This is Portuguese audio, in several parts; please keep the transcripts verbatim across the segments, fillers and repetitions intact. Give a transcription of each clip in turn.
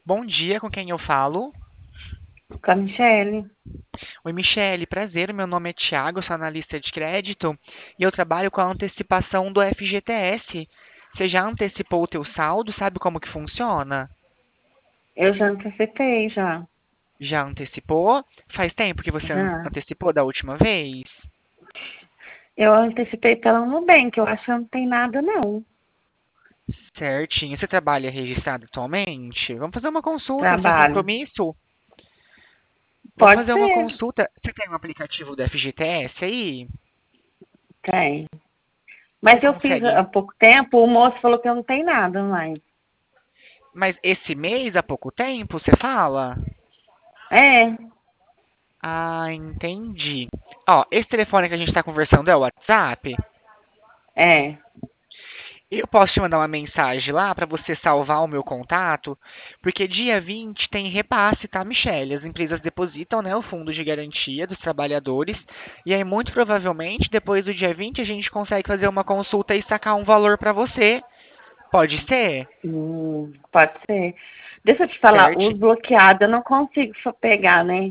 Bom dia, com quem eu falo? Com a Michele. Oi, Michele, prazer. Meu nome é Thiago, sou analista de crédito e eu trabalho com a antecipação do F G T S. Você já antecipou o teu saldo? Sabe como que funciona? Eu já antecipei, já. Já antecipou? Faz tempo que você an- Já. antecipou da última vez? Eu antecipei pela Nubank, eu acho que não tem nada, não. Certinho. Você trabalha registrado atualmente? Vamos fazer uma consulta sem Trabalho. compromisso? Vamos Pode fazer uma ser. consulta. Você tem um aplicativo do F G T S aí? Tem. Você Mas eu fiz há consegue? pouco tempo, o moço falou que eu não tem nada mais. Mas esse mês, há pouco tempo, você fala? É, Ah, entendi. Ó, esse telefone que a gente está conversando é o WhatsApp. é. Eu posso te mandar uma mensagem lá para você salvar o meu contato, porque dia vinte tem repasse, tá, Michele? As empresas depositam, né, o fundo de garantia dos trabalhadores, e aí muito provavelmente depois do dia vinte a gente consegue fazer uma consulta e sacar um valor para você. Pode ser? Hum, pode ser. Deixa eu te falar, Certo? os bloqueados eu não consigo só pegar, né?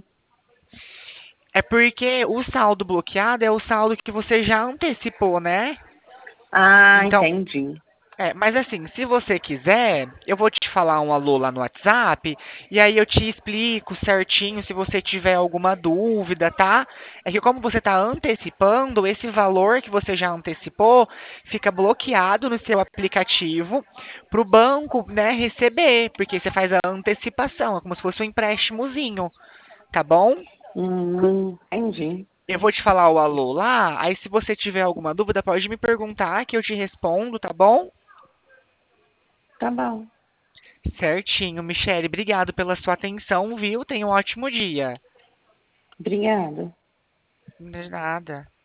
É porque o saldo bloqueado é o saldo que você já antecipou, né? Ah, Então, entendi. É, mas assim, se você quiser, eu vou te falar um alô lá no WhatsApp, e aí eu te explico certinho se você tiver alguma dúvida, tá? É que como você está antecipando, esse valor que você já antecipou fica bloqueado no seu aplicativo para o banco, né, receber, porque você faz a antecipação, é como se fosse um empréstimozinho, tá bom? Hum, entendi. Eu vou te falar o alô lá, aí se você tiver alguma dúvida, pode me perguntar que eu te respondo, tá bom? Tá bom. Certinho, Michele. Obrigado pela sua atenção, viu? Tenha um ótimo dia. Obrigada. De nada.